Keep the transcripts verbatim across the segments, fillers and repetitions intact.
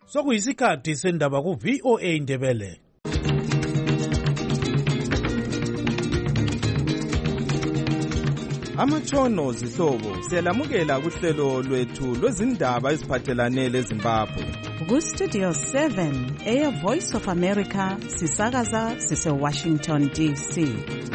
Sokuyisikhathi sendaba ku V O A Indebele. Amatshono zihlobo siyalamukela kuhlelo lwethu lwezindaba eziphathelane leZimbabwe. Ku Studio seven eya Voice of America sisakaza sise Washington D C.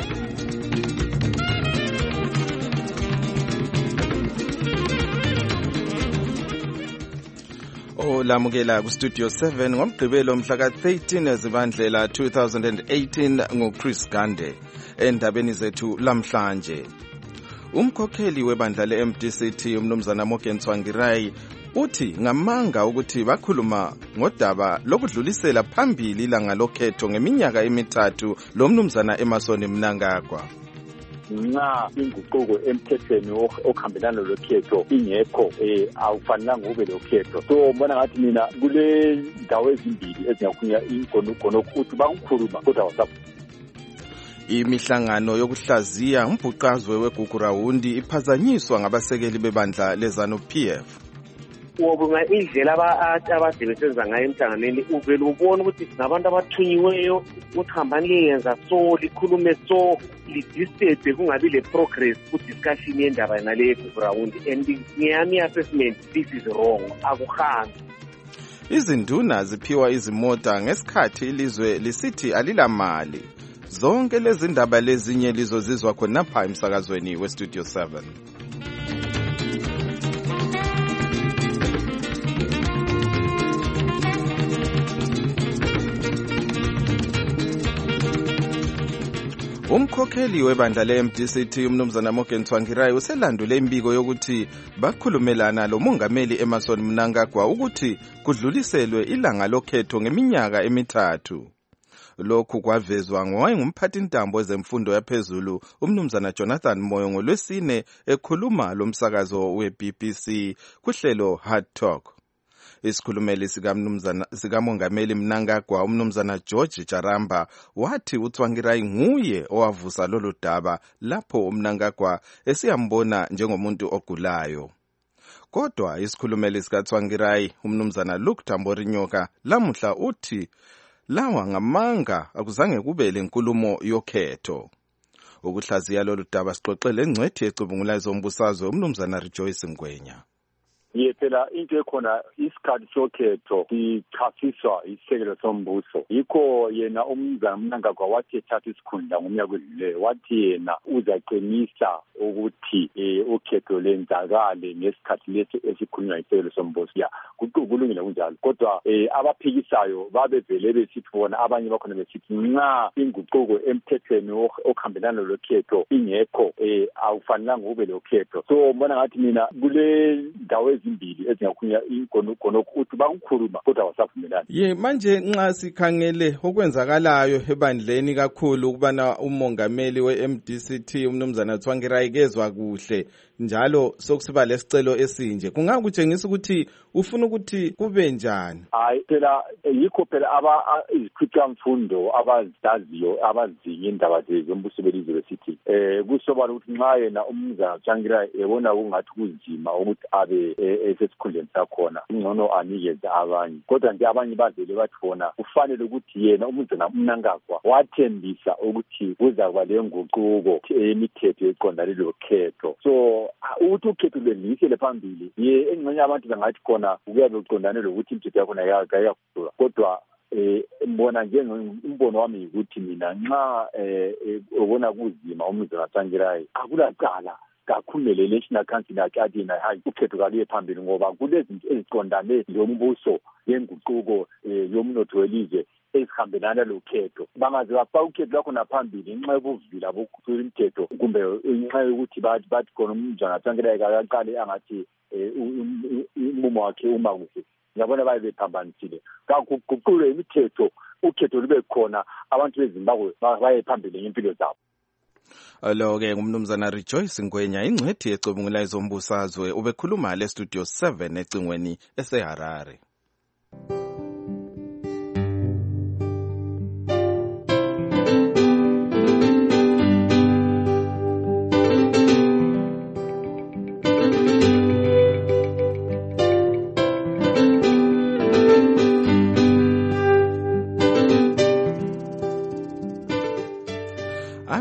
Olamukela ku Studio seven ngomgqibelo mhla ka thirteen Zibandlela two thousand eighteen ngoChris Gande. Endabeni zethu lamhlanje, umkhokheli webandla le-M D C T umnumzana Morgan Tsvangirai uthi ngamanga ukuthi bakhuluma ngodaba lokudlulisela phambili ilanga lokhetho ngeminyaka emithathu lo mnumzana Emmerson Mnangagwa. Nxa inguquko emthethweni okuhambelana lokhetho ingekho eh awufanelanga ube lokhetho. So mbona ngathi mina kule ndawo ezimbili ezingakunya ingonogono ukuthi bakukhuluma kodwa wasapho. Imihlangano yokuhlaziya umbhuqazwe weGugurawundi iphazanyiswa ngabasekeli bebandla leZanu-P F. Wobunga indlela abasebenza ngayo emhlanganweni uvela ubona ukuthi ngabantu abathunyiweyo ukuhamba liyenza so likhulume so lidisturbe kungabi le progress ku discussion yendaba nale yeGugurawundi, and ngiyami assessment this is wrong, akuhambi. Izinduna ziphiwa izimota ngesikhathi ilizwe lisithi alilamali. Zonke lezi ndaba lezinye lizozizwa khonapha emsakazweni weStudio seven. Umkhokheli webandla le-M D C T umnumzana Morgan Tsvangirai uselandule imbiko yokuthi bakhulumelana lo mongameli Emmerson Mnangagwa ukuthi kudluliselwe ilanga lokhetho ngeminyaka emithathu. Lokhu kwavezwa ngowayengumphathintambo wezemfundo yaphezulu umnumzana Jonathan Moyo ngolwesine ekhuluma lomsakazo we-B B C kuhlelo Hard Talk. Isikhulumeli sikamnumzana sikamongameli Mnangagwa umnumzana George Jaramba wathi uTsvangirai nguye owavusa lolu daba lapho uMnangagwa esiyambona njengomuntu ogulayo. Kodwa isikhulumeli sikaTsvangirai umnumzana Luke Tamborinyoka lamuhla uthi lawa ngamanga akuzange kube lenkulumo yokhetho. Ukuhlaziya lolu daba sixoxele engcwethi ecubungula ezombusazwe umnumzana Rejoice Ngwenya. Yethela into ekhona isikhathi sokhetho sichasiswa isekelo sombuso. Yikho yena umnumzana Mnangagwa wathi ethatha isikhundla ngomnyaka odlulileyo wathi yena uzaqinisa ukuthi eh ukhetho lenzakale ngesikhathi leso esikhulunywa isekelo sombuso. Ya kulungile kunjalo. Kodwa eh abaphikisayo babevele besithi bona abanye bakhona besithi nxa inguquko emthethweni okuhambelana lokhetho ingekho eh awufanelanga ube lokhetho. So mbona ngathi mina kule ndawo ezimbili ezingakunya ingonogono ukuthi bakukhuluma kodwa wasavumelana. Ye manje nxa sikhangele okwenzakalayo ebandleni kakhulu ukubana umongameli we-M D C T umnumzana Tsvangirai kezwa kuhle njalo sokusiba lesicelo esinje, kungakutshengisa ukuthi ufuna ukuthi kube njani? Hayi phela yikho phela aba izikhwicamfundo abazaziyo abazinye indaba zombuso belizwe besithi eh kusobala ukuthi nxa yena umnumzana Tsvangirai ebona kungathi kunzima ukuthi abe esesikhundleni sakhona ingcono anikeze abanye. Kodwa nje abanye bazele bathi bona kufanele ukuthi yena umnumzana Mnangagwa wathembisa ukuthi kuzakuba lenguquko emithetho eqondane lokhetho. So ukuthi ukhetho lwelisele phambili ye engxenye abantu bangathi khona kuyabe uqondane lokuthi imithetho yakhona yayakuhlula. Kodwa eh mbona njengombono wami ukuthi mina nxa eh ubona kuzima umnumzana Tsvangirai akulaqala kakhumele National Council yakhe na hayi ukhetho kaluye phambili ngoba kulezinto eziqondane lombuso yenguquko yomnotho welizwe ezihambelana lokhetho. Bangaze bafaka ukhetho lakho naphambili nxa ubuvila bokuthula imithetho kumbe nxa ukuthi bathi bathi khona umnumzana Tsvangirai akaqale angathi umumo wakhe uma kuhle. Ngiyabona baye bephambanisile. Kakuguqule imithetho ukhetho lube khona abantu beZimbabwe baye phambili ngempilo zabo. Alo-ke ngumnumzana Rejoice Ngwenya ingcwethi ecubungula ezombusazwe ubekhuluma leStudio seven ecingweni eseHarare.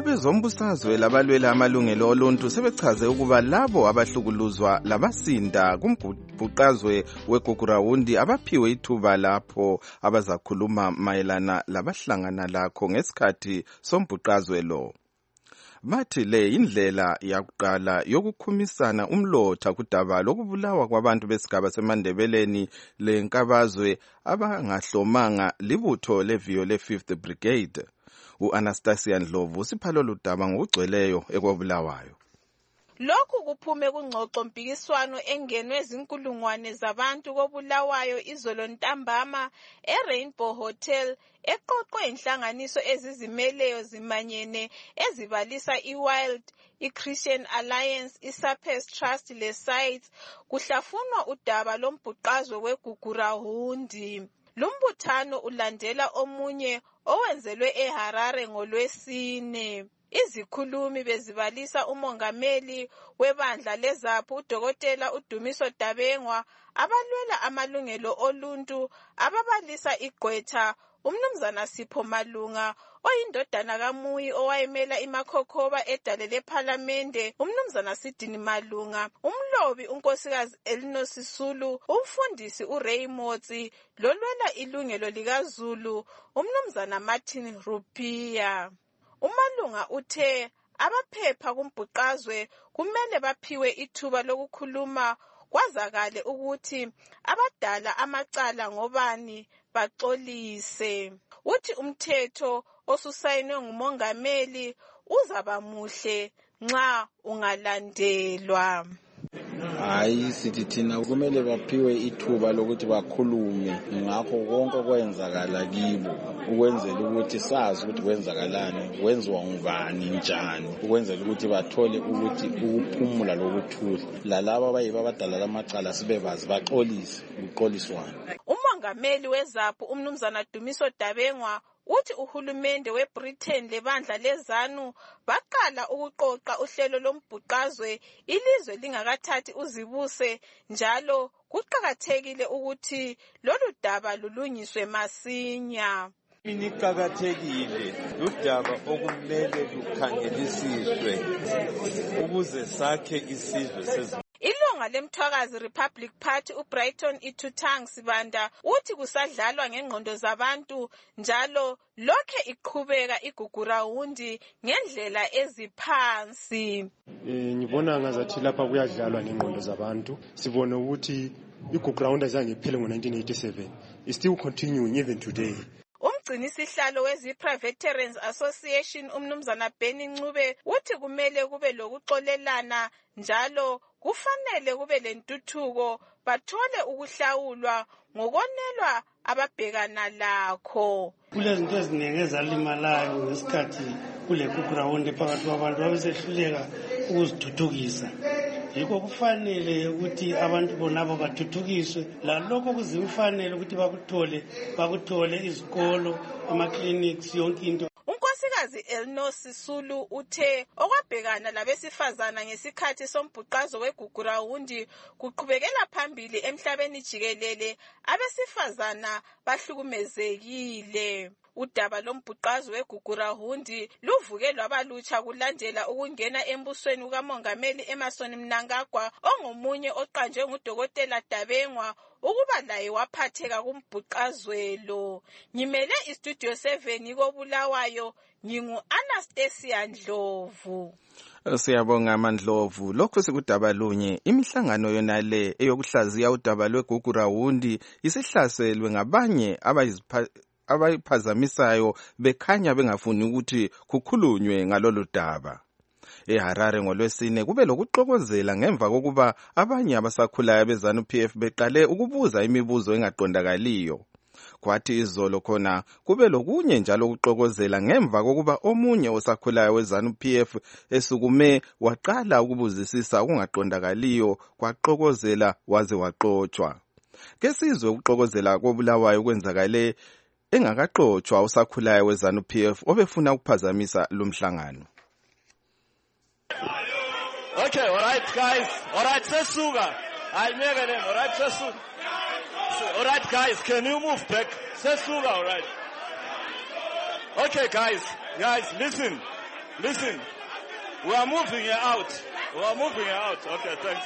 Abezombusazwe labalwela amalungelo oluntu sebechaze ukuba labo abahlukuluzwa labasinda kumbhuqazwe weGugurawundi abaphiwe ithuba lapho abazakhuluma mayelana labahlangana lakho ngesikhathi sombhuqazwe lo. Bathi le indlela yakuqala yokukhumisana umlotha kudaba lokubulawa kwabantu besigaba seMandebeleni lenkabazwe abangahlomanga libutho leviyo le-fifth Brigade. U-Anastasia Ndlovu usiphala ludaba ngokugcweleyo ekobulawayo. Lokhu kuphume kungxoxo mpikiswano engenwe ezinkulungwane zabantu kobulawayo izolo ntambama eRainbow Hotel eqoqwe inhlanganiso ezizimeleyo zimanyene ezibalisa iWild, iChristian Alliance, iSapes Trust leSites kuhlafunwa udaba lombhuqazwe weGugurawundi. Lumbuthano ulandela omunye owenzelwe eHarare ngolwesine. Izikhulumi bezibalisa umongameli webandla leZAPU uDokotela uDumiso Dabengwa, abalwela amalungelo oluntu ababalisa igqwetha uMnumzana Sipho Malunga oyindodana kaMuyi owayemela imakhokhoba edale lePhalamende, uMnumzana Sidini Malunga, umlobi unkosikazi Elino Sisulu, umfundisi uRay Motsi, lolwela ilungelo likaZulu uMnumzana Martin Rupia. Umalunga uthe abaphepha kumbhuqazwe kumele baphiwe ithuba lokukhuluma kwazakale ukuthi abadala amacala ngobani baxolise. Uthi umthetho osusayinwe ngumongameli uzaba muhle nxa ungalandelwa. Hayi sithi thina kumele baphiwe ithuba lokuthi bakhulume ngakho konke okwenzakala kibo ukwenzela ukuthi sazi ukuthi kwenzakalani, kwenziwa ngubani njani, ukwenzela ukuthi bathole ukuthi ukuphumula lokuthula. Lalabo abayiba abadala lamacala sibebazi baxolise ukuxoliswana. Umongameli weZAPU uMnumzana Dumiso Dabengwa uthi uhulumende weBritain lebandla leZANU baqala ukuqoqa uhlelo lombhuqazwe ilizwe lingakathathi uzibuse, njalo kuqhakathekile ukuthi lolu daba lulungiswe masinya. Iniqhakathekile udaba okumele lukhangelisiswe ukuze sakhe isizwe sezizwe. Ilunga lemthwakazi Republic Party uBrighton Ithutang Sibanda uthi kusadlalwa ngengqondo zabantu njalo lokhe iqhubeka iGugurawundi ngendlela eziphansi. Eh ngibona ngazathi lapha kuyadlalwa ngengqondo zabantu. Sibone ukuthi iGugurawundi azange iphele ngo-nineteen eighty-seven. It's still continuing even today. Umgcinisihlalo weZipra Veterans Association uMnumzana Benny Ncube uthi kumele kube lokuxolelana njalo kufanele kube lentuthuko bathole ukuhlawulwa ngokonelwa ababhekana lakho. Kulezinto eziningi ezalimalayo ngesikhathi kule Gugurawundi phakathi kwabantu abesehluleka ukuzithuthukisa. Yikho kufanele ukuthi abantu bonabo bathuthukiswe, lalokho kuzimfanele ukuthi bakuthole bakuthole izikolo, ama-clinics, yonke into. Unkosikazi Elino Sisulu uthe okwabhekana labesifazana ngesikhathi sombhuqazo weGugurawundi kuqhubekela phambili emhlabeni jikelele, abesifazana bahlukumezekile. Udaba lombhuqazo weGugurawundi luvuke lwabalutsha kulandela ukungena embusweni kukamongameli Emmerson Mnangagwa ongomunye oqanjwe nguDokotela Dabengwa ukuba laye waphatheka kumbhuqazwelo. Ngimele iStudio seven kobulawayo, ngingu Anastasia Ndlovu. Siyabonga Mandlovu. Lokho sikudaba lunye, imihlangano yona le eyokuhlaziya udaba lweGugurawundi isihlaselwe ngabanye abayizipha abayiphazamisayo bekhanya bengafuni ukuthi kukhulunywe ngalolu daba. EHarare ngolwesine kube lokuxokozela ngemva kokuba abanye abasakhulayo beZANU-P F beqale ukubuza imibuzo engaqondakaliyo. Kwathi izolo khona kube lokunye njalo ukuxokozela ngemva kokuba omunye osakhulayo weZANU-P F esukume waqala ukubuzisisa okungaqondakaliyo kwaxokozela waze waxotshwa. Kesizwe ukuxokozela kobulawayo kwenzakale engakaxotshwa usakhulayo weZANU-P F obefuna ukuphazamisa lumhlangano. Okay, all right guys. All right, sesuka. I make a name. All right, sesuka. All right guys, can you move back? Sesuka, all right. Okay guys. Guys, listen. Listen, we are moving her out. We are moving her out. Okay, thanks.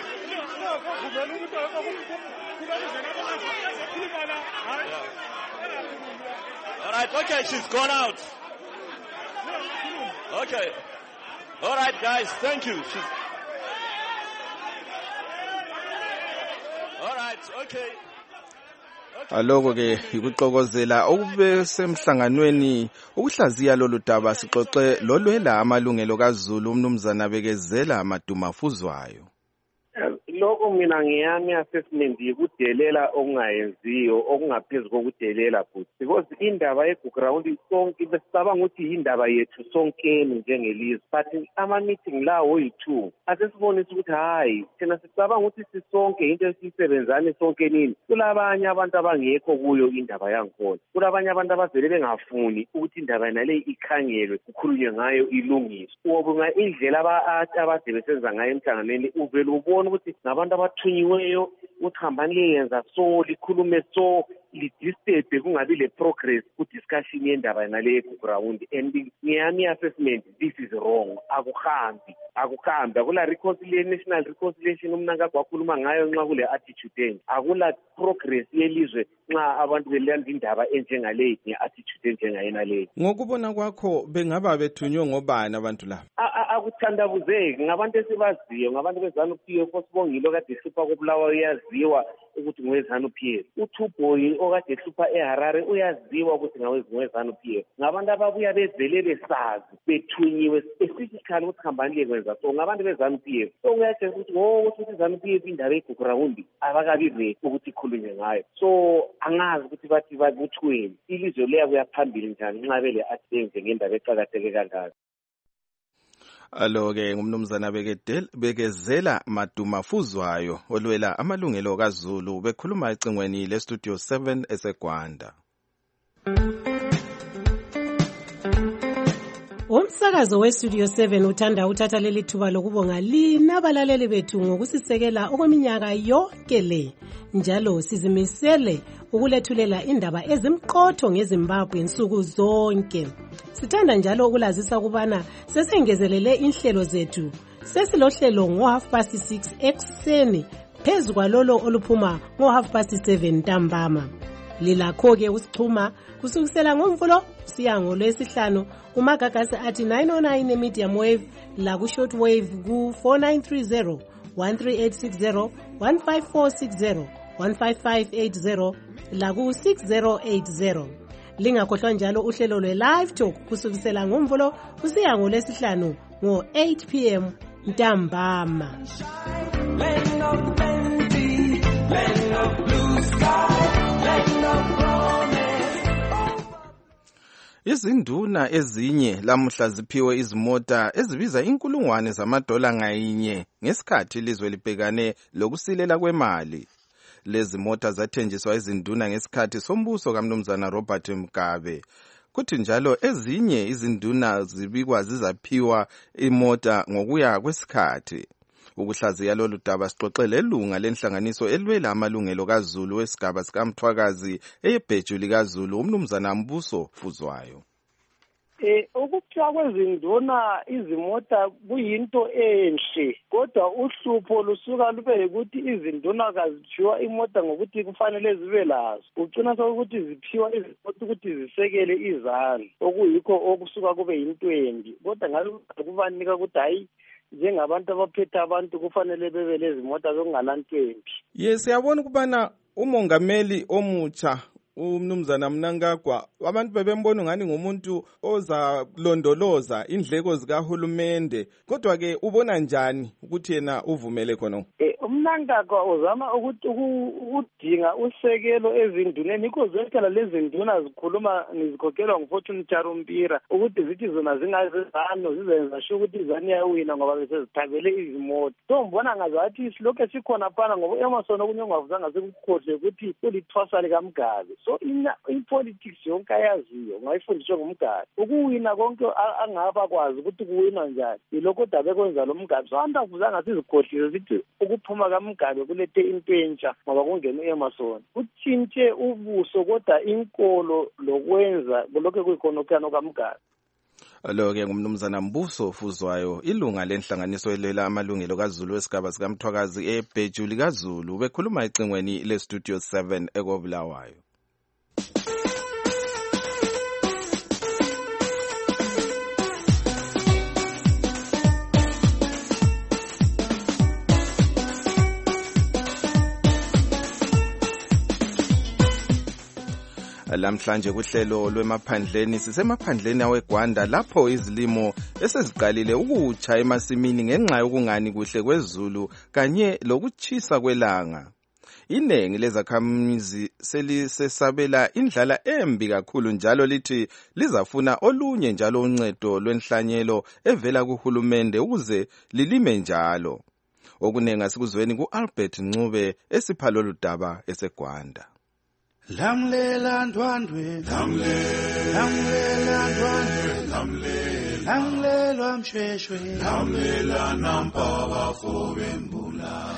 Yeah. All right, okay, she's gone out. Okay. All right, guys, thank you. She's... All right, okay. Aloko ke ikuxokozela okube semhlanganweni ukuhlaziya lolu daba sixoxe lolwela amalungelo kaZulu umnumzana Bekezela Madumafuzwayo. Lokho mina ngiyami assessment yikudelela okungayenziyo okungaphezulu kokudelela futhi because indaba yeground sonke besicabanga ukuthi indaba yethu sonkeni njengelizwe but ama meeting lawo yi-two asesibonisa ukuthi hayi thina sicabanga ukuthi sisonke into esisebenzane sonke nini kulabanye abantu abangekho kuyo indaba yankona kulabanye abantu abavele bengafuni ukuthi indaba nale ikhangelwe kukhulunywe ngayo ilungiswe ubunga indlela abade besenza ngayo emhlanganweni uvele ubona ukuthi ngabantu abathunyiweyo uthambani liyenza so likhulume so lidisturbe kungabi le progress ku-discussion yendaba nale ground and ngiyami assessment this is wrong akuhambi akuhambi akula reconciliation national reconciliation umnankagwa wakhuluma ngayo nxa kule attitude enje akula progress yelizwe nxa abantu belanda indaba enjengale nge-attitude enjengayena leyo. Ngokubona kwakho bengaba bethunywe ngobani abantu laba? Akuthandabuzeki ngabantu esibaziyo ngabantu beZANU-P F osibongile okade ehlupha kobulawa uyaziwa ukuthi ngowezANU-P F uThuboyi okade ehlupha eHarare uyaziwa ukuthi ngowezANU-P F ngabantu ababuya bezele besazi bethunyiwe specifically ukuthi hambani lekwenza so ngabantu beZANU-P F so uyatsho ukuthi ngokuthi iZANU-P F indaba yeground abakabi ready ukuthi ikhulunywe ngayo so angazi ukuthi bathi babuthweni ilizwe liyakuya phambili njani nxa bele athenze ngendaba eqakatheke kangaka. Alo-ke ngumnumzana Bekezela Madumafuzwayo olwela amalungelo kaZulu bekhuluma ecingweni leStudio seven eseGwanda. Umsakazo weStudio seven uthanda uthatha leli thuba lokubonga lina abalaleli bethu ngokusisekela okweminyaka yonke le njalo sizimisele ukulethulela indaba ezimqotho ngeZimbabwe insuku zonke. Sithanda njalo ukulazisa kubana sesengezelele inhlelo zethu sesilohlelo ngo half past six ekuseni phezu kwalolo oluphuma ngo half past seven ntambama. Lilakho ke usixhuma kusukisela ngomvulo siya ngolwesihlanu kumagagasi athi nine oh nine medium wave la ku short wave ku four nine three zero one three eight six zero one five four six zero one five five eight zero la ku six zero eight zero. Lingakhohlwa njalo uhlelo lwe live talk kusukisela ngomvulo kusiya ngolwesihlanu ngo eight p m ntambama. Land of plenty, land of blue sky, land of promise. Izinduna ezinye lamuhla ziphiwe izimota ezibiza inkulungwane zamadola ngayinye ngesikhathi ilizwe libhekane lokusilela kwemali. Lezi mota zathenjiswa izinduna ngesikhathi sombuso kaMnumzana Robert Mugabe. Kuthi njalo ezinye izinduna zibikwa zizaphiwa imota ngokuya kwesikhathi. Ukuhlaziya lolu daba sixoxele ilunga lenhlanganiso elwela amalungelo kaZulu wesigaba sikaMthwakazi eyebheju likaZulu uMnumzana Mbuso Fuzwayo. Eh ukuphiwa kwezinduna izimota kuyinto enhle kodwa uhlupho lusuka lube ukuthi izinduna kaziphiwa imota ngokuthi kufanele zibe lazo ugcina sokuthi ziphiwa izimota ukuthi zisekele izani okuyikho okusuka kube yintwendi kodwa ngabe kubanika ukuthi hayi njengabantu abaphethe abantu kufanele bebe lezi mota zokungalantwembi. Yes, siyabona ukubana umongameli omutsha uMnumzana Mnangagwa abantu bebembona ngani ngumuntu ozalondoloza indleko zikahulumende kodwa ke ubona njani ukuthi yena uvumele khona? Eh uMnangagwa uzama ukuthi ukudinga usekelo ezinduneni ikozwekela lezi nduna zikhuluma nizikhokelwa nguFortune Charumpira ukuthi zithi zona zingazizano zizenza sho ukuthi izani yawina ngoba besezithabele izimoto. So mbona ngazathi silokho sikhona phana ngoba eMason okunye ongavuzanga sekukhohle ukuthi ulithwasa lika Mugabe. So in in politics yonke ayaziyo ngayifundiswa ngumgadi ukuwina konke angaba kwazi ukuthi kuwina njani ilokho dabe kwenza lo Mugabe so andavuzanga sizikhohlile zithi ukuphuma kaMugabe kulethe into entsha ngoba kungena eMason uthintshe ubuso kodwa inkolo lokwenza lokho kuyikhonokano kaMugabe. Lo-ke ngumnumzana Mbuso Fuzwayo, ilunga lenhlanganiso elela amalungelo kaZulu wesigaba sikaMthwakazi eBhejuli kaZulu, bekhuluma ecingweni leStudio seven ekobulawayo. Lamhlanje kuhlelo lwemaphandleni sisemaphandleni aweGwanda lapho izilimo eseziqalile ukutsha emasimini ngenxa yokungani kuhle kwezulu kanye lokuchisa kwelanga. Inengi lezakhamizi selisesabela indlala embi kakhulu njalo lithi lizafuna olunye njalo uncedo lwenhlanyelo evela kuhulumende ukuze lilime njalo. Okunenga sikuzweni kuAlbert Ncube esiphalo ludaba eseGwanda. Lamlela ndwandwe lamlela lamlela ndwandwe lamlela lamlela mshweshwe lamlela nampaba fobembula.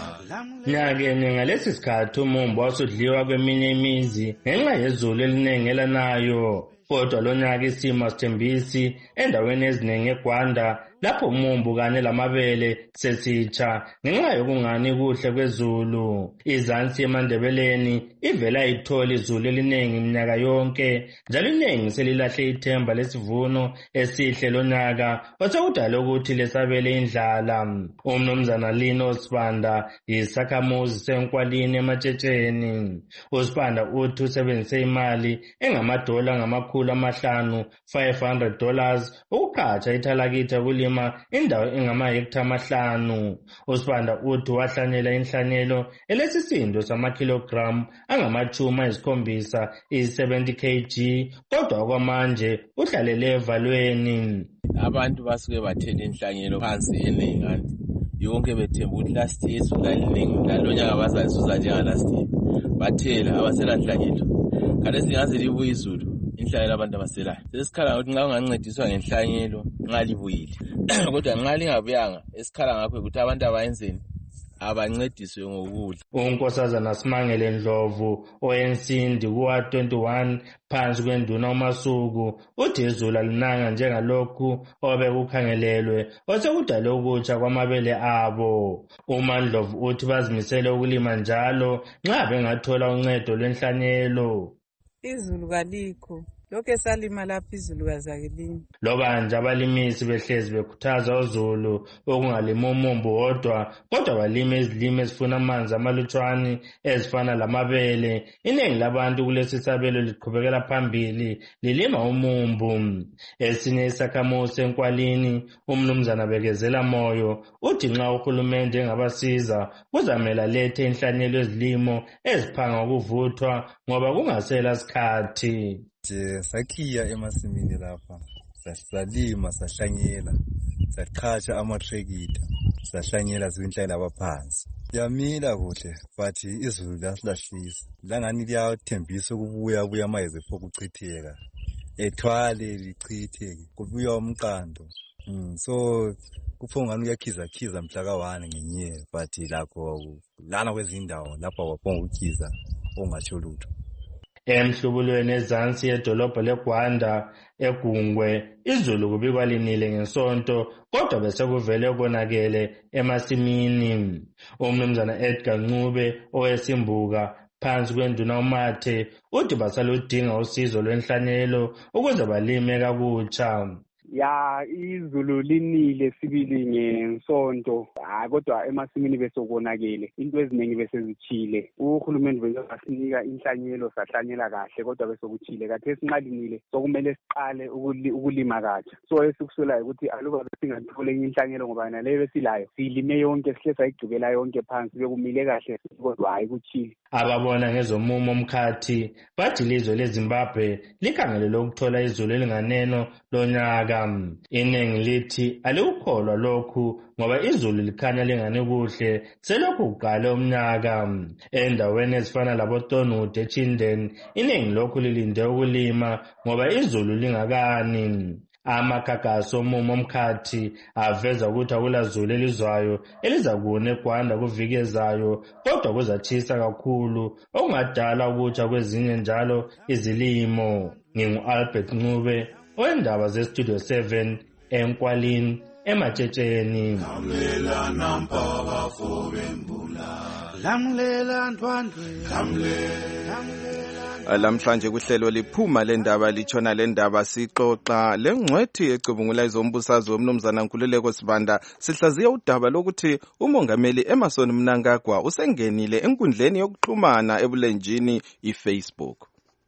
Nyakeni ngalesi sikhathi umumbu wasudliwa kweminye imizi ngenxa yezulu elinengi elanayo. Kodwa lo nyaka isimo sithembisi endaweni eziningi eGwanda lapho umumbu kanye lamabele sesitsha ngenxa yokungani kuhle kwezulu. Izansi eMandebeleni ivela ithola izulu elinengi iminyaka yonke njalo iningi selilahle ithemba lesivuno esihle lo nyaka osekudala ukuthi lesabele indlala. Umnumzana Lino Sibanda yisakhamuzi senkwalini ematshetsheni. uSibanda uthi usebenzise imali engamadola ngamakhulu amahlanu five hundred dollars ukuqhatsha ithalakitha kulima indawo engamahektha amahlanu. uSibanda uthi wahlanyela inhlanyelo elesisindo samakilogram angamachuma esikhombisa i-seventy kilograms kodwa kwamanje uhlalele evalweni. Abantu basuke bathela inhlanyelo phansi enengani yonke bethemba ukuthi last year isuka lonyaka bazayisuza njenga last year bathela abasela inhlanyelo kanti singaze libuye izulu inhlanyelo abantu abaselayo sesikhala ukuthi nxa ungancediswa ngenhlanyelo nxa libuyile kodwa nxa lingabuyanga esikhala ngakho ukuthi abantu abayenzeni abancediswe ngokudla. uNkosazana Simangele Ndlovu oyensimbi kuwa twenty-one phansi kwenduna uMasuku uthi izulu alinanga njengalokhu obekukhangelelwe osekudala ukutsha kwamabele abo. uMandlovu uthi bazimisele ukulima njalo nxa bengathola uncedo lwenhlanyelo. Izulu kalikho lokho esalima lapha izulu kazakilini. Loba nje abalimisi behlezi bekhuthaza uzulu okungalima umumbu wodwa kodwa balima izilimo ezifuna amanzi amalutshwane ezifana lamabele. Iningi labantu kulesi sabelo liqhubekela phambili lilima umumbu. Esinye isakhamuzi senkwalini umnumzana Bekezela Moyo uthi nxa uhulumende engabasiza kuzamela lethe inhlanyelo ezilimo eziphanga ukuvuthwa ngoba kungasela sikhathi. Sakhiya emasimini lapha salima sahlanyela saqhatsha amatrekita sahlanyela zinhlanyela abaphansi yamila kuhle but izulu lasilahlisa langani liyathembisa ukubuya buya amayezi phokuchitheka ethwale lichitheke kubuya umqando mm, so kuphongani uyakhiza khiza mhla ka one ngenyanga but lakho lana kwezindawo lapha waphonga ukhiza ongatsho lutho. Emhlubulweni ezansi yedolobha leGwanda eGungwe izulu kubikwa linile ngesonto kodwa bese kuvele konakele emasimini. Umnumzana Edgar Ncube owesimbuka phansi kwenduna uMathe uthi basaludinga usizo lwenhlanyelo ukuze balime kakutsha. Ya izulu linile sibili ngesonto kodwa emasimini bese konakele into eziningi bese zichile. Uhulumende bese asinika inhlanyelo sahlanyela kahle kodwa bese kuchile kathi esinqalinile sokumele siqale ukulima kahle. So esikusolayo ukuthi aluba besingathola inhlanyelo ngoba naleyo besilayo silime yonke sihle sayigcubela yonke phansi bekumile kahle kodwa hayi kuchile. Ababona ngezomumo omkhathi bathi ilizwe leZimbabwe likhangelele ukuthola izulu elinganeno lonyaka. Iningi lithi alikukholwa lokhu ngoba izulu likhanya lingane kuhle selokhu kuqala umnyaka. Endaweni ezifana laboTonude eChinden iningi lokhu lilinde ukulima ngoba izulu lingakani. Amakagasi omumo omkhathi aveza ukuthi akulazulu elizwayo elizakuna eGwanda kuviki ezayo kodwa kuzatshisa kakhulu okungadala ukutsha kwezinye njalo izilimo. Ngingu Albert Ncube owendaba zestudio seven enkwalini ematshetsheni. Lamlela nampa bafowethu bembula. Lamlela Ndwandwe. Lamlela. Lamhlanje kuhlelo liphuma lendaba lichona lendaba sixoxa lengcwethi ecubungula izombusazwe umnumzana Nkululeko Sibanda sihlaziya udaba lokuthi umongameli Emmerson Mnangagwa usengenile enkundleni yokuxhumana ebulenjini iFacebook.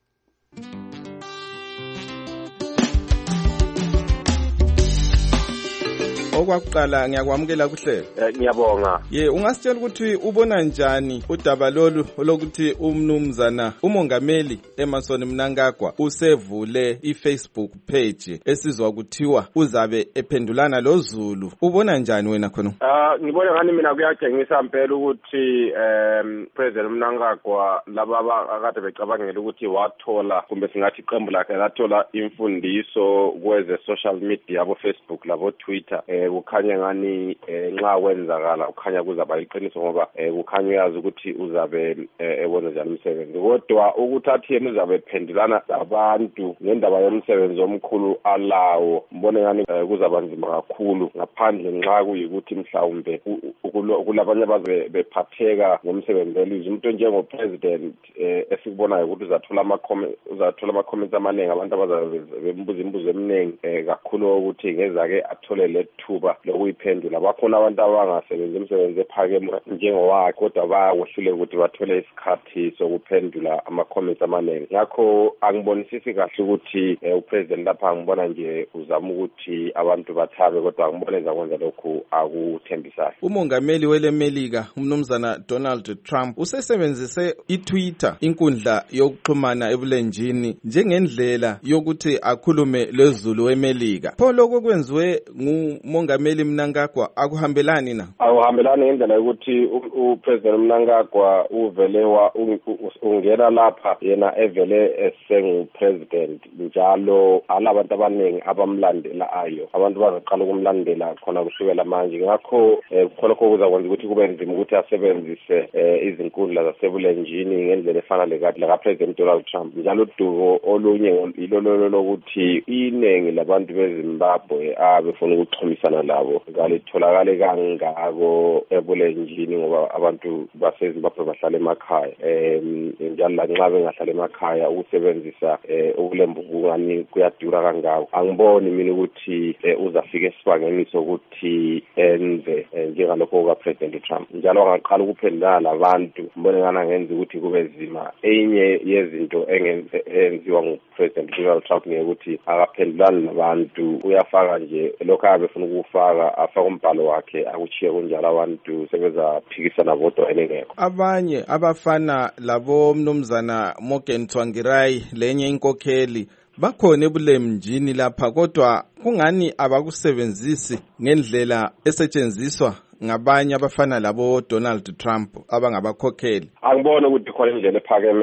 Okwakuqala ngiyakwamukela kuhle. Ngiyabonga. Ye ungasitshela ukuthi ubona njani udaba lolu lokuthi umnumzana umongameli Emmerson Mnangagwa usevule iFacebook page esizwa kuthiwa uzabe ephendulana loZulu. Ubona njani wena khona? Ah ngibona ngani mina kuyatshengisa impela ukuthi um President Mnangagwa laba akade becabangela ukuthi wathola kumbe singathi iqembu lakhe lathola imfundiso kweze social media abo Facebook labo Twitter eh kukhanya ngani nxa kwenzakala ukhanya kuzaba iqiniso ngoba kukhanya uyazi ukuthi uzabe ebona njani umsebenzi kodwa ukuthi athi yena uzabe ephendulana abantu ngendaba yomsebenzi omkhulu alawo mbone ngani kuzaba nzima kakhulu ngaphandle nxa kuyikuthi mhlawumbe kulabanye abaze bephatheka ngomsebenzi welizwe umuntu njengo president esikubonayo ukuthi uzathola ama comments uzathola ama comments amaningi abantu abazabe bembuza imibuzo eminingi kakhulu ukuthi ngeza ke athole lethuba lokuyiphendula bakhona abantu abangasebenzi umsebenzi ephakeme njengowakhe kodwa bayawohlule ukuthi bathole isikhathi sokuphendula ama comments amaningi ngakho angibonisisi kahle ukuthi upresident lapha ngibona nje uzama ukuthi abantu bathabe kodwa angibone zakwenza lokhu akuthembisayo. Umongameli welemelika umnumzana Donald Trump usesebenzise iTwitter inkundla yokuxhumana ebulenjini njengendlela yokuthi akhulume leZulu wemelika. Pho lokho kwenziwe ngumongameli Mnangagwa akuhambelani na? Akuhambelani ngendlela yokuthi upresident Mnangagwa uvele wa ungena lapha yena evele esengu president njalo alabantu abaningi abamlandela ayo abantu bazaqala ukumlandela khona kusukela manje ngakho khona kokuzakwenza ukuthi kube nzima ukuthi asebenzise izinkundla zasebulenjini ngendlela efana lekade la president Donald Trump njalo udumo olunye ilololo lokuthi inengi labantu beZimbabwe abefuna ukuxhumisana labo ngalitholakale kangako ebulenjini ngoba abantu baseZimbabwe bahlala emakhaya em njalo la nxa bengahlala emakhaya ukusebenzisa ukulembukungani kuyadura kangako angiboni mina ukuthi uzafika esibangeni sokuthi enze njengalokho kwa president Trump njalo angaqala ukuphendula labantu mbone ngana ngenza ukuthi kube zima enye yezinto engenziwa ngupresident Donald Trump ngekuthi akaphendulani nabantu uyafaka nje lokho abefuna ukufaka afaka umbhalo wakhe akuchiye kunjalo abantu sebezaphikisana bodwa elengekho. Abanye abafana labo mnumzana Morgan Tsvangirai lenye inkokheli bakhona ebulemjini lapha kodwa kungani abakusebenzisi ngendlela esetshenziswa ngabanye abafana labo Donald Trump abangabakhokheli. Angibona ukuthi khona indlela ephakeme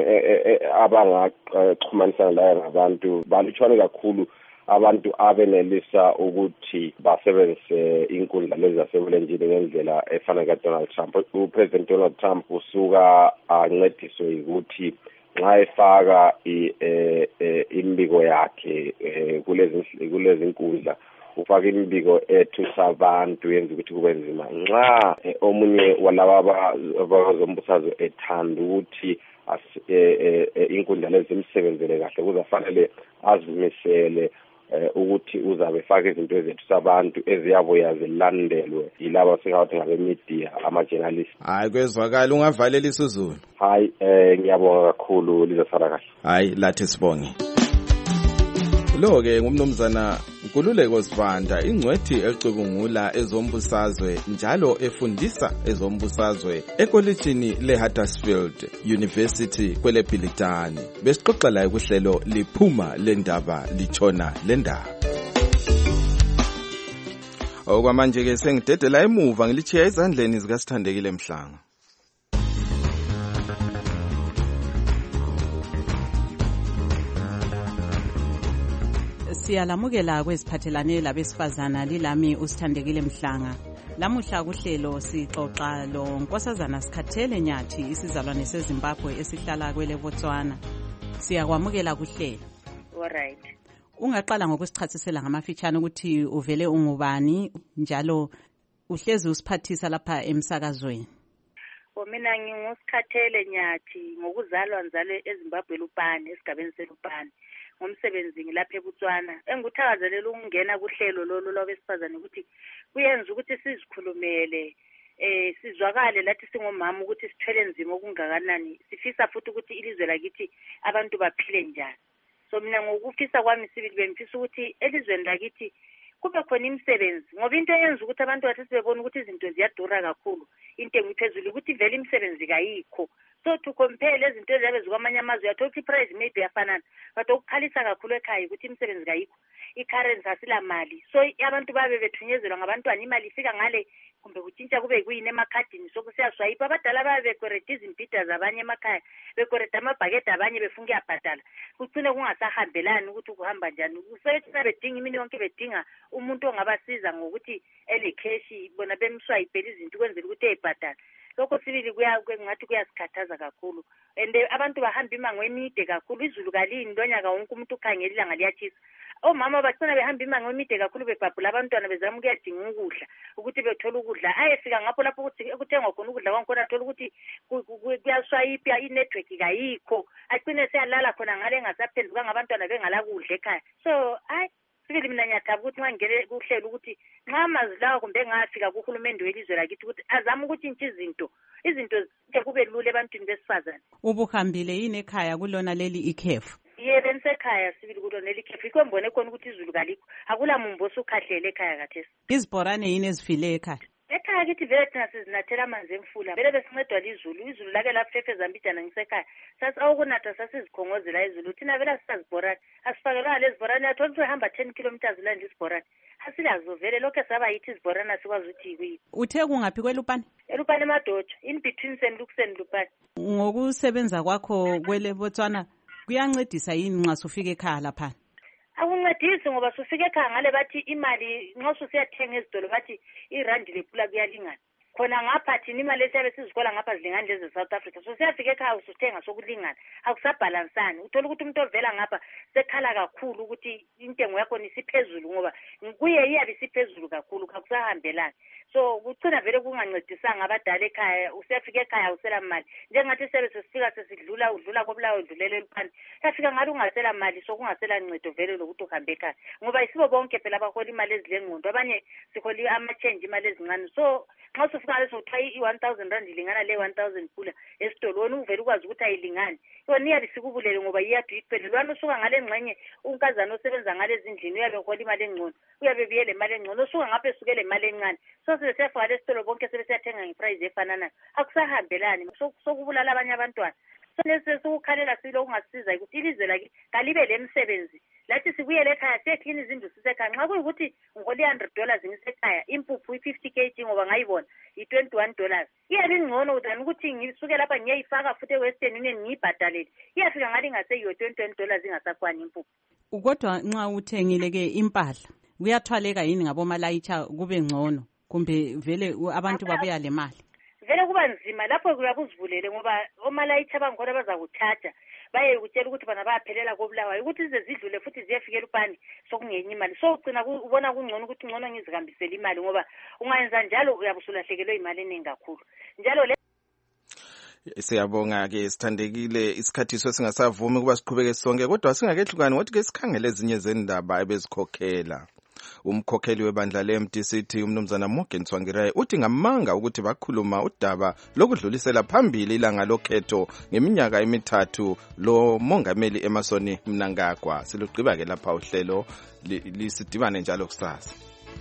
abangaxhumanisana layo ngabantu balutshwane kakhulu abantu abenelisa ukuthi basebenzise inkundla lezi zasebulenjini ngendlela efana kaDonald Trump. uPresident Donald Trump usuka ancediswe ukuthi nxa efaka imbiko yakhe kulezi kulezi inkundla ufaka imbiko ethusa abantu yenza ukuthi kube nzima nxa omunye walaba abazombusazwe ethanda ukuthi inkundla lezi imsebenzele kahle kuzafanele azimisele ukuthi uzabe faka izinto ezethu sabantu eziyabuya zilandelwe yilabo singathi ngabe media ama journalists. Hayi kwezwakala ungavalela isiZulu. Hayi eh ngiyabonga kakhulu lizosala kahle. Hayi lathi sibonge. Lo ke ngumnumzana Nkululeko Sibanda ingcwethi ecubungula ezombusazwe njalo efundisa ezombusazwe ekolejini leHuddersfield University kwele Bhilitane. Besixoxa la kuhlelo liphuma lendaba lichona lendaba. Okwamanje ke sengidedela emuva ngilichiya ezandleni zikaSithandekile Mhlanga. Siyalamukela kweziphathelane labesifazana lilami uSithandekile Mhlanga. Lamuhla kuhlelo sixoxa lo Nkosazana Sikhathele Nyathi isizalwane seZimbabwe esihlala kwele Botswana. Siyakwamukela kuhlelo. Alright. Ungaqala ngokusichasisela ngamafitshane ukuthi uvele ungubani njalo uhlezi usiphathisa lapha emsakazweni. Mina ngingusikhathele Nyathi ngokuzalwa ngizalwe eZimbabwe Lupane esigabeni seLupane. Ngomsebenzi ngilapha eBotswana. Engikuthakazelela ukungena kuhlelo lolu lwabesifazane ukuthi kuyenza ukuthi sizikhulumele eh sizwakale lathi singomama ukuthi sithwele nzima okungakanani. Sifisa futhi ukuthi ilizwe lakithi abantu baphile njani. So mina ngokufisa kwami sibili bemfisa ukuthi elizweni lakithi kube khona imisebenzi ngoba into eyenza ukuthi abantu bathi sibebona ukuthi izinto ziyadura kakhulu intengo iphezulu ukuthi vele imisebenzi kayikho. So to compare lezi zinto ezabe zikwamanye amazwe uyathola ukuthi price maybe yafanana but okukhalisa kakhulu ekhaya ukuthi imisebenzi kayikho, i-currency asila mali. So abantu babe bethunyezelwa ngabantwana imali ifika ngale kumbe kutshintsha kube kuyini emakhadini sokusiyaswayipa. Abadala babe bekwereta izimpida zabanye emakhaya bekwereta amabhakede abanye befunga uyabhadala kugcine kungasahambelani ukuthi kuhamba njani. Kusethina bedinga imini yonke bedinga umuntu ongabasiza ngokuthi elekheshi bona bemswayipela izinto kwenzela ukuthi eyibhadala. Lokho sibili kuya ngathi kuyasikhathaza kakhulu and abantu bahamba imango emide kakhulu. Izulu kalini lonyaka wonke umuntu ukhangela ilanga liyatshisa. Omama bagcina behamba imango emide kakhulu bebhabhula abantwana bezama ukuyadinga ukudla ukuthi bethola ukudla. Ayefika ngapho lapho ukuthi kuthengwa khona ukudla kwakhona athola ukuthi kuyaswayipha i-network kayikho agcine seyalala khona ngale ngasaphenduka ngabantwana bengala kudla ekhaya. So ay sibili mina ngiyathaba ukuthi ngangele kuhlelo ukuthi nxa amazwi lawa kumbe ngafika kuhulumende welizwe lakithi ukuthi azama ukuthi intsha izinto izinto zike kube lula ebantwini besifazane. Ubuhambile yini ekhaya kulona leli ikhefu? Yebo ngisekhaya sibili kulona leli ikhefu ikho mbone khona ukuthi izulu kalikho akula mumbosi ukhahlele ekhaya kathesi. Izibhorane yini ezifile ekhaya? Ekhaya kithi vele thina sizinathela amanzi emfula vele besincedwa lizulu izulu lake lafefe Zambijana ngisekhaya sasi awukunatha sasizikhongozela izulu thina vele asisazibhorane asifakelwa lezibhorane athola ukuthi hamba ten kilometers land isibhorane asilazo vele lokho saba yithi izibhorane asikwazi ukuthi yikuyini. Uthe kungaphi kweLupane? eLupane Madotsha in between Saint Luke's and Lupane. Ngokusebenza kwakho kwele Botswana kuyancedisa yini nxa sufika ekhaya lapha? Akuncedisi ngoba sufika ekhaya ngale bathi imali nxa usiyathenga ezitolo bathi irandi lephula kuyalingana. Khona ngapha thina imali esiyabe sizikola ngapha zilingana lezi South Africa. So siyafika ekhaya usuthenga sokulingana. Akusabhalansani. Uthola ukuthi umuntu ovela ngapha sekhala kakhulu ukuthi intengo yakho isiphezulu ngoba kuye iyabe isiphezulu kakhulu akusahambelani. So kucina vele kungancedisanga abadala ekhaya usiyafika ekhaya usela mali. Njengathi sebe sesifika sesidlula udlula kobulawo udlulele eLupane. Yafika ngathi ungasela mali so kungasela ncedo vele lokuthi uhambe ekhaya. Ngoba isibo bonke phela abahola imali ezilengqondo abanye sikholi ama change imali ezincane. So nxa sufika leso uthayi i-one thousand rand ilingana le one thousand kula esitolo wona uvela ukwazi ukuthi ayilingani. Yona iyabe sikubulele ngoba iyadu iphelelwana usuka ngale ngxenye unkazana osebenza ngale ezindlini uyabe uhola imali engcono uyabe biyele imali engcono usuka ngapha esukele imali encane. So sesiyafika lesitolo bonke sebesiyathenga ngeprice efananayo akusahambelani sokubulala abanye abantwana. So nesesukukhalela silo ungasiza ukuthi ilizwe laki kalibe lemsebenzi lathi sibuyele ekhaya seklini izindlu sisekhaya nxa kuyukuthi ngiholi one hundred dollars ngisekhaya impuphu i-fifty kg ngoba ngayibona i-twenty-one dollars iyabe ingcono than ukuthi ngisuke lapha ngiyayifaka futhi e-Western Union ngiyibhadalele iyafika ngale ngaseyiyo twenty-one dollars ingasakwani impuphu. Kodwa nxa uthengile ke impahla kuyathwaleka yini ngabomalayitsha kube ngcono kumbe vele abantu babuya le mali? Vele kuba nzima lapho kuyabuzivulele ngoba omalayitsha bangikhona bazakuthatha baye kutshela ukuthi bana bayaphelela kobulawayo ukuthi ize zidlule futhi ziyefika eLupane sokungenye imali. So ugcina ubona kungcono ukuthi ngcono ngizihambisele imali ngoba ungayenza njalo uyabe usulahlekelwe imali eningi kakhulu njalo le. Siyabonga ke sithandekile isikhathi sesingasavumi kuba siqhubeke sonke kodwa singakehlukani ngothi ke sikhangele ezinye zendaba ebezikhokhela. Umkhokheli webandla le-M D C T umnumzana Morgan Tsvangirai uthi ngamanga ukuthi bakhuluma udaba lokudlulisela phambili ilanga lokhetho ngeminyaka emithathu lo mongameli Emmerson Mnangagwa. Siluqhiba ke lapha uhlelo lisidibane njalo kusasa.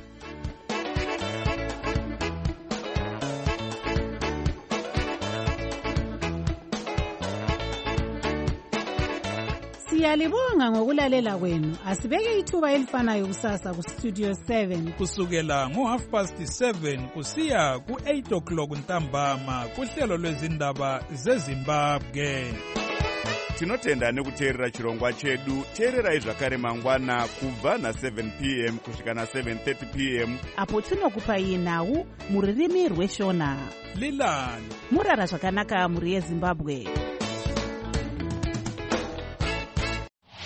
Siyalibonga ngokulalela kwenu. Asibeke ithuba elifanayo kusasa ku Studio seven kusukela ngo half past seven kusiya ku eight o'clock ntambama kuhlelo lwezindaba zeZimbabwe. Tinotenda nekuteerera chirongwa chedu. Teererai zvakare mangwana kubva na seven p m kusvika na seven thirty p m apo tinokupai nhau muririmi rweshona. Lilani murara zvakanaka muri yeZimbabwe.